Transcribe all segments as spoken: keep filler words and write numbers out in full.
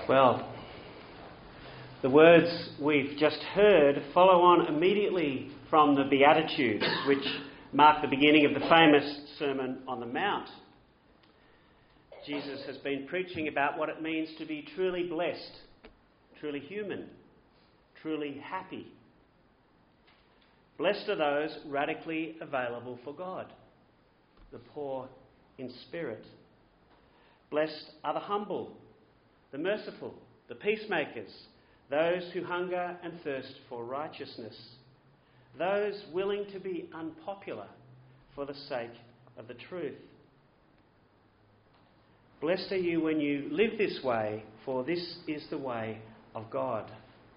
Well, the words we've just heard follow on immediately from the Beatitudes, which mark the beginning of the famous Sermon on the Mount. Jesus has been preaching about what it means to be truly blessed, truly human, truly happy. Blessed are those radically available for God, the poor in spirit. Blessed are the humble, the merciful, the peacemakers, those who hunger and thirst for righteousness, those willing to be unpopular for the sake of the truth. Blessed are you when you live this way, for this is the way of God.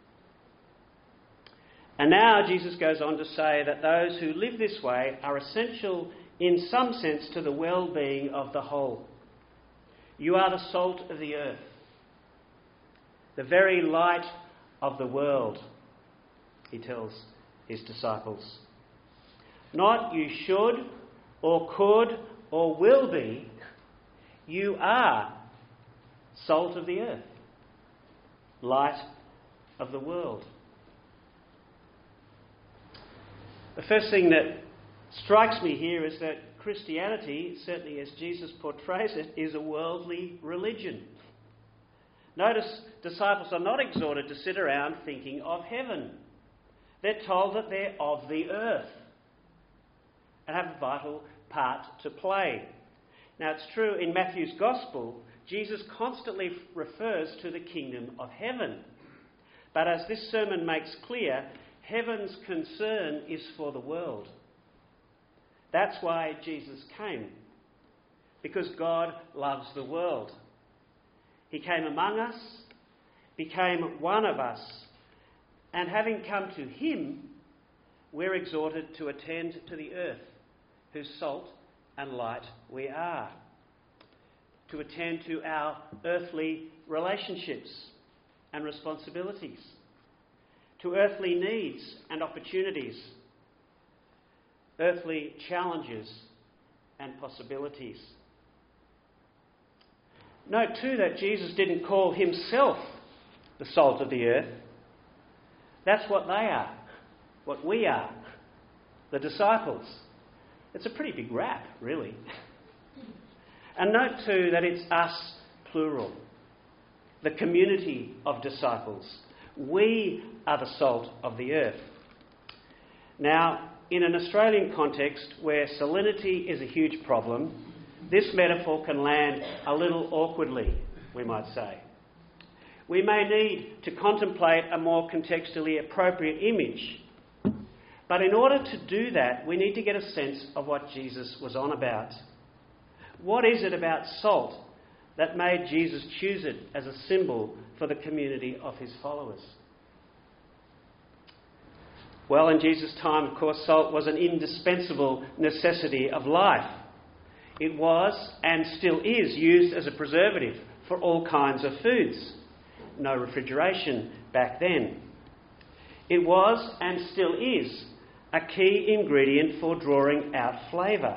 And now Jesus goes on to say that those who live this way are essential in some sense to the well-being of the whole. You are the salt of the earth, the very light of the world, he tells his disciples. Not you should or could or will be, you are salt of the earth, light of the world. The first thing that strikes me here is that Christianity, certainly as Jesus portrays it, is a worldly religion. Notice disciples are not exhorted to sit around thinking of heaven. They're told that they're of the earth and have a vital part to play. Now it's true in Matthew's Gospel, Jesus constantly refers to the kingdom of heaven. But as this sermon makes clear, heaven's concern is for the world. That's why Jesus came, because God loves the world. He came among us, became one of us, and having come to him, we're exhorted to attend to the earth, whose salt and light we are, to attend to our earthly relationships and responsibilities, to earthly needs and opportunities, earthly challenges and possibilities. Note too that Jesus didn't call himself the salt of the earth. That's what they are, what we are, the disciples. It's a pretty big rap, really. And note too that it's us, plural, the community of disciples. We are the salt of the earth. Now, in an Australian context where salinity is a huge problem, this metaphor can land a little awkwardly, we might say. We may need to contemplate a more contextually appropriate image. But in order to do that, we need to get a sense of what Jesus was on about. What is it about salt that made Jesus choose it as a symbol for the community of his followers? Well, in Jesus' time, of course, salt was an indispensable necessity of life. It was, and still is, used as a preservative for all kinds of foods. No refrigeration back then. It was, and still is, a key ingredient for drawing out flavour.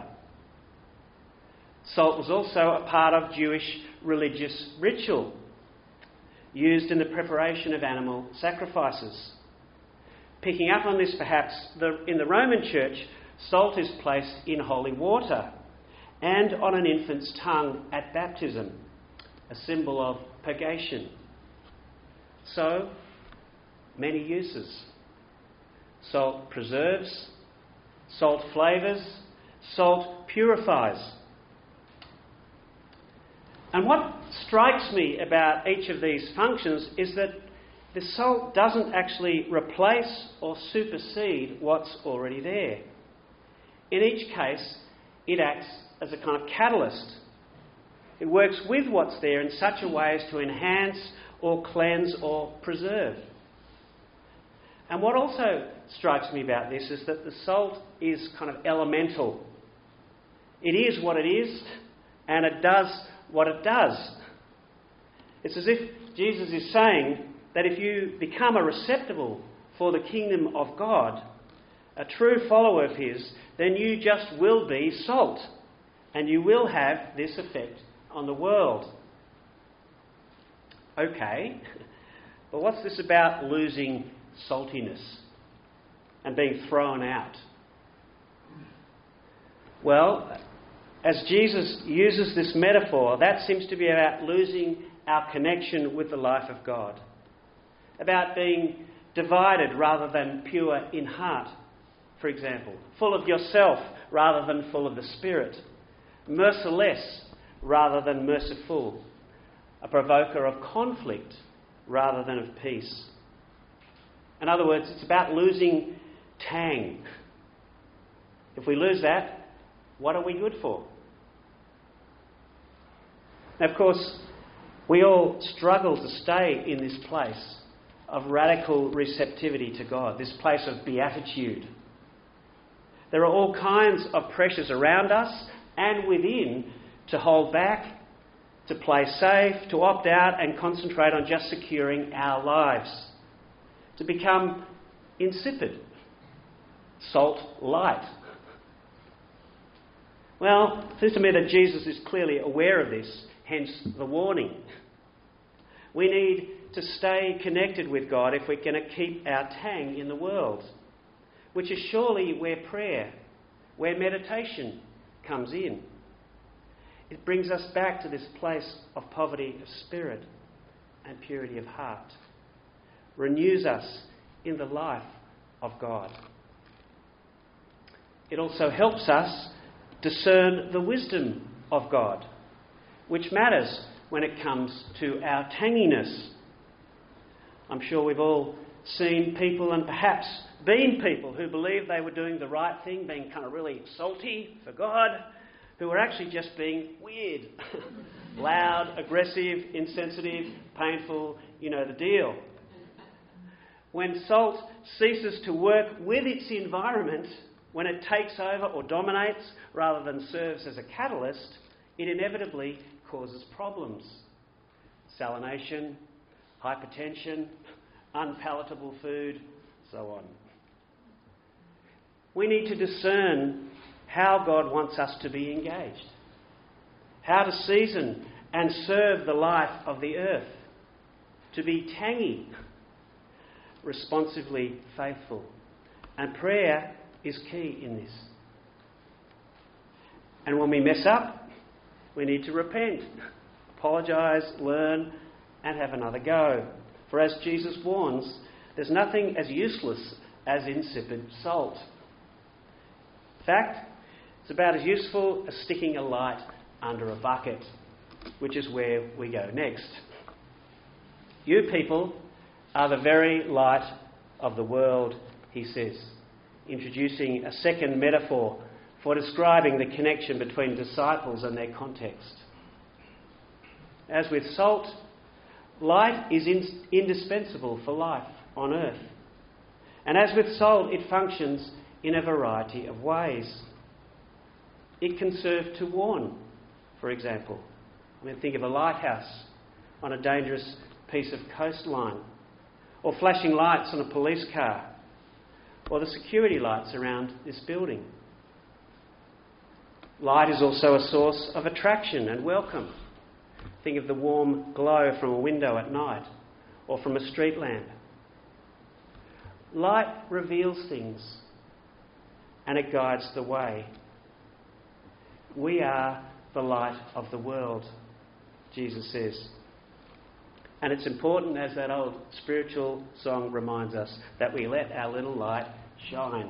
Salt was also a part of Jewish religious ritual, used in the preparation of animal sacrifices. Picking up on this perhaps, the, in the Roman Church, salt is placed in holy water and on an infant's tongue at baptism, a symbol of purgation. So, many uses. Salt preserves, salt flavours, salt purifies. And what strikes me about each of these functions is that the salt doesn't actually replace or supersede what's already there. In each case, it acts as a kind of catalyst. It works with what's there in such a way as to enhance or cleanse or preserve. And what also strikes me about this is that the salt is kind of elemental. It is what it is, and it does what it does. It's as if Jesus is saying that if you become a receptacle for the kingdom of God, a true follower of his, then you just will be salt, and you will have this effect on the world. okay. But what's this about losing saltiness and being thrown out? Well, as Jesus uses this metaphor, that seems to be about losing our connection with the life of God, about being divided rather than pure in heart, for example, full of yourself rather than full of the Spirit, merciless rather than merciful, a provoker of conflict rather than of peace. In other words, it's about losing tang. If we lose that, what are we good for? Now, of course, we all struggle to stay in this place of radical receptivity to God, this place of beatitude. There are all kinds of pressures around us and within to hold back, to play safe, to opt out and concentrate on just securing our lives, to become insipid, salt light. Well, it seems to me that Jesus is clearly aware of this, hence the warning. We need to stay connected with God if we're going to keep our tang in the world, which is surely where prayer, where meditation comes in. It brings us back to this place of poverty of spirit and purity of heart, renews us in the life of God. It also helps us discern the wisdom of God, which matters when it comes to our tanginess. I'm sure we've all seen people and perhaps been people who believed they were doing the right thing, being kind of really salty for God, who were actually just being weird, loud, aggressive, insensitive, painful, you know the deal. When salt ceases to work with its environment, when it takes over or dominates rather than serves as a catalyst, it inevitably causes problems. Salination, hypertension, unpalatable food, so on. We need to discern how God wants us to be engaged, how to season and serve the life of the earth, to be tangy, responsively faithful. And prayer is key in this. And when we mess up, we need to repent, apologise, learn, and have another go. For as Jesus warns, there's nothing as useless as insipid salt. In fact, it's about as useful as sticking a light under a bucket, which is where we go next. You people are the very light of the world, he says, introducing a second metaphor for describing the connection between disciples and their context. As with salt, light is in- indispensable for life on earth. And as with salt, it functions in a variety of ways. It can serve to warn, for example. I mean, think of a lighthouse on a dangerous piece of coastline, or flashing lights on a police car, or the security lights around this building. Light is also a source of attraction and welcome. Think of the warm glow from a window at night, or from a street lamp. Light reveals things, and it guides the way. We are the light of the world, Jesus says. And it's important, as that old spiritual song reminds us, that we let our little light shine.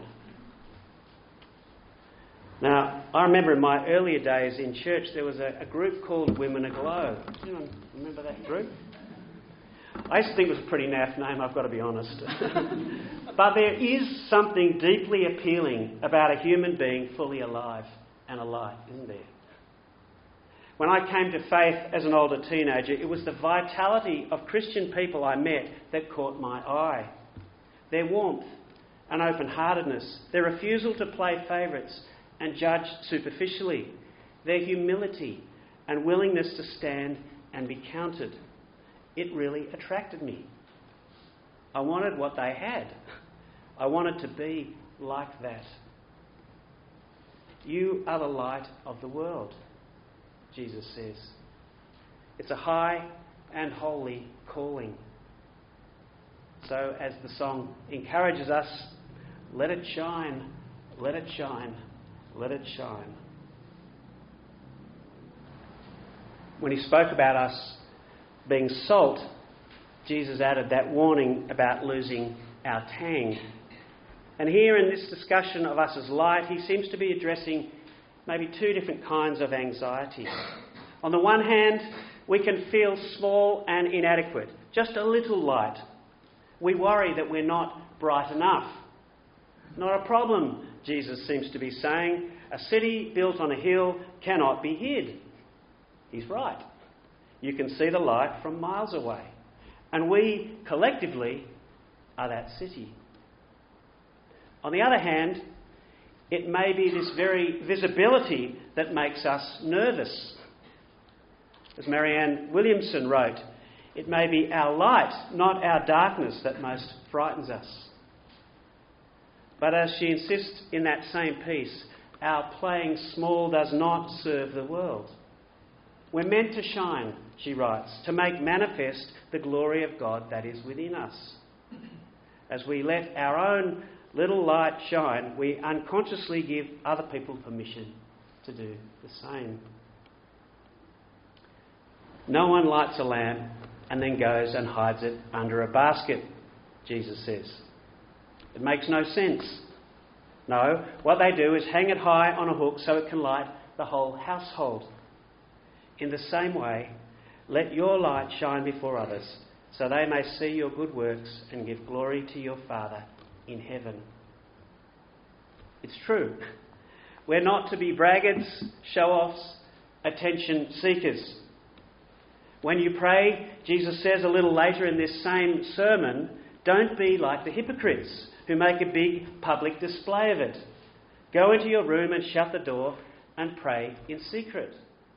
Now, I remember in my earlier days in church there was a, a group called Women Aglow. Does anyone remember that group? I used to think it was a pretty naff name, I've got to be honest. But there is something deeply appealing about a human being fully alive and alight, isn't there? When I came to faith as an older teenager, it was the vitality of Christian people I met that caught my eye. Their warmth and open-heartedness, their refusal to play favourites and judge superficially, their humility and willingness to stand and be counted. It really attracted me. I wanted what they had. I wanted to be like that. You are the light of the world, Jesus says. It's a high and holy calling. So as the song encourages us, let it shine, let it shine, let it shine. When he spoke about us being salt, Jesus added that warning about losing our tang. And here in this discussion of us as light, he seems to be addressing maybe two different kinds of anxiety. On the one hand, we can feel small and inadequate, just a little light. We worry that we're not bright enough. Not a problem, Jesus seems to be saying. A city built on a hill cannot be hid. He's right. You can see the light from miles away. And we, collectively, are that city. On the other hand, it may be this very visibility that makes us nervous. As Marianne Williamson wrote, it may be our light, not our darkness, that most frightens us. But as she insists in that same piece, our playing small does not serve the world. We're meant to shine, she writes, to make manifest the glory of God that is within us. As we let our own little light shine, we unconsciously give other people permission to do the same. No one lights a lamp and then goes and hides it under a basket, Jesus says. It makes no sense. No, what they do is hang it high on a hook so it can light the whole household. In the same way, let your light shine before others, so they may see your good works and give glory to your Father in heaven. It's true. We're not to be braggarts, show-offs, attention seekers. When you pray, Jesus says a little later in this same sermon, don't be like the hypocrites who make a big public display of it. Go into your room and shut the door and pray in secret.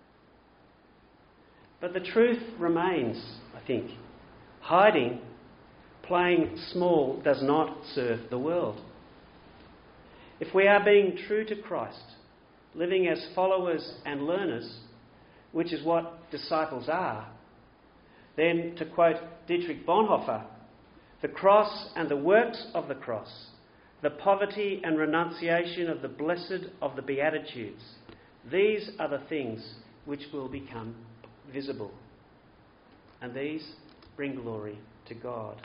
But the truth remains, I think. Hiding, playing small, does not serve the world. If we are being true to Christ, living as followers and learners, which is what disciples are, then, to quote Dietrich Bonhoeffer, the cross and the works of the cross, the poverty and renunciation of the blessed of the Beatitudes, these are the things which will become visible. And these bring glory to God.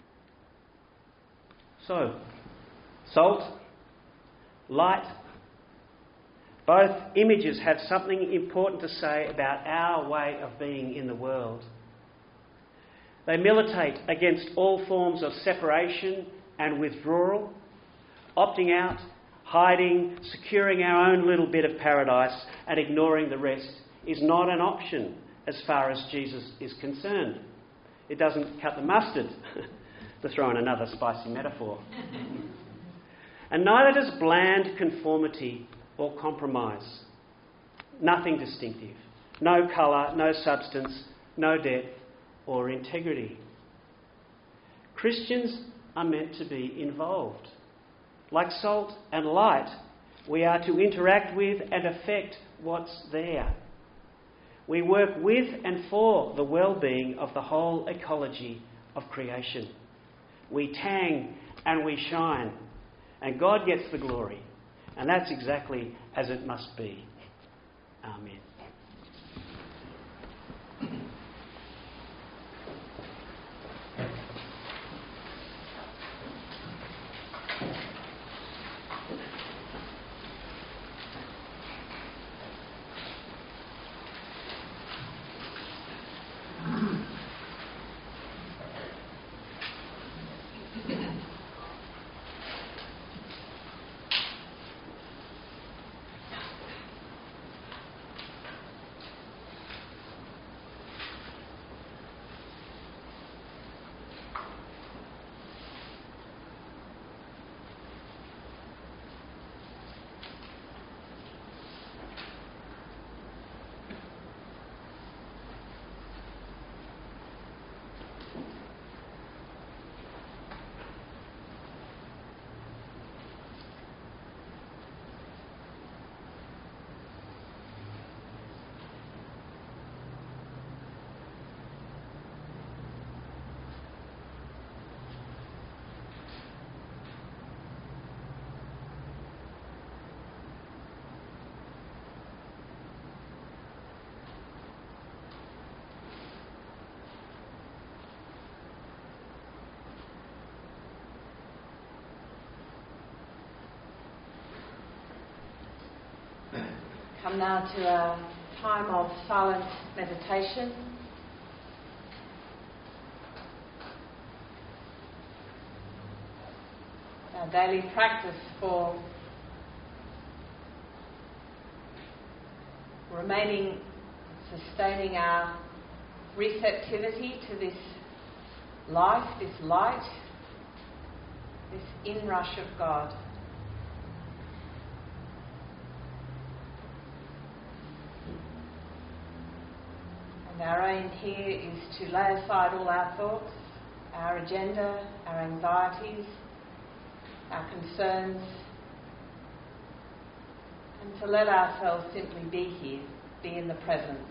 So, salt, light, both images have something important to say about our way of being in the world. They militate against all forms of separation and withdrawal, opting out, hiding, securing our own little bit of paradise and ignoring the rest is not an option as far as Jesus is concerned. It doesn't cut the mustard, to throw in another spicy metaphor. And neither does bland conformity or compromise. Nothing distinctive. No colour, no substance, no depth or integrity. Christians are meant to be involved. Like salt and light, we are to interact with and affect what's there. We work with and for the well-being of the whole ecology of creation. We tang and we shine, and God gets the glory. And that's exactly as it must be. Amen. Come now to a time of silent meditation. Our daily practice for remaining, sustaining our receptivity to this life, this light, this inrush of God. And our aim here is to lay aside all our thoughts, our agenda, our anxieties, our concerns, and to let ourselves simply be here, be in the presence.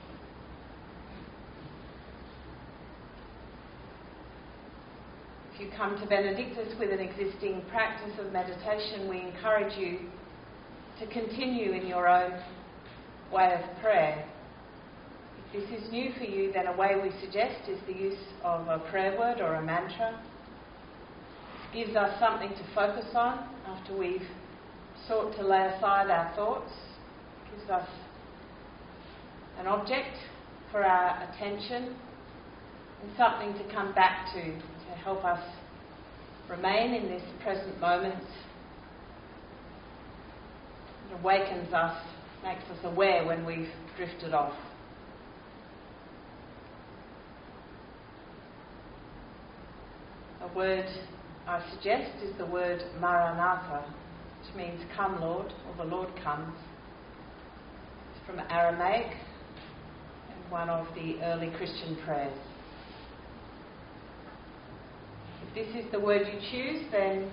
If you come to Benedictus with an existing practice of meditation, we encourage you to continue in your own way of prayer. If this is new for you, then a way we suggest is the use of a prayer word or a mantra. It gives us something to focus on after we've sought to lay aside our thoughts. It gives us an object for our attention and something to come back to, to help us remain in this present moment. It awakens us, makes us aware when we've drifted off. A word I suggest is the word Maranatha, which means "Come, Lord," or "The Lord comes." It's from Aramaic and one of the early Christian prayers. If this is the word you choose, then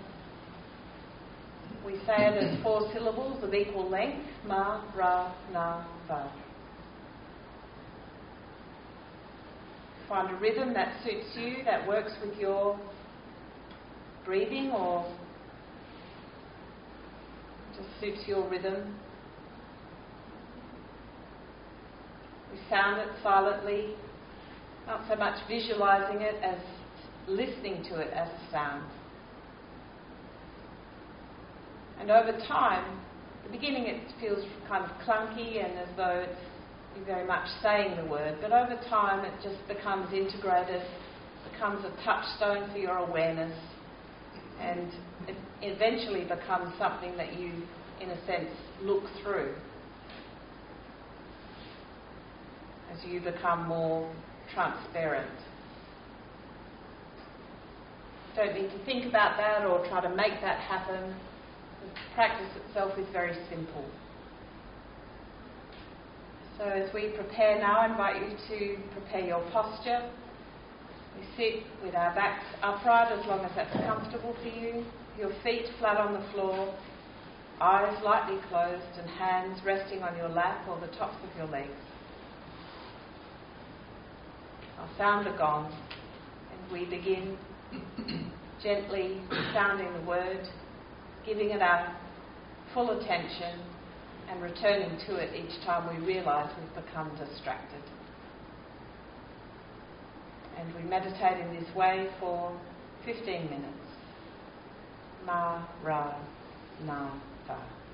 we say it as four syllables of equal length: Ma, Ra, Na, Va. Find a rhythm that suits you, that works with your breathing or just suits your rhythm. We sound it silently, not so much visualising it as listening to it as a sound. And over time, at the beginning it feels kind of clunky and as though it's you're very much saying the word, but over time it just becomes integrated, becomes a touchstone for your awareness, and it eventually becomes something that you, in a sense, look through as you become more transparent. Don't need to think about that or try to make that happen. The practice itself is very simple. So as we prepare now, I invite you to prepare your posture. We sit with our backs upright as long as that's comfortable for you, your feet flat on the floor, eyes lightly closed and hands resting on your lap or the tops of your legs. Our sound a gong and we begin gently sounding the word, giving it our full attention and returning to it each time we realise we've become distracted. And we meditate in this way for fifteen minutes. Ma, Ra, Na, Va.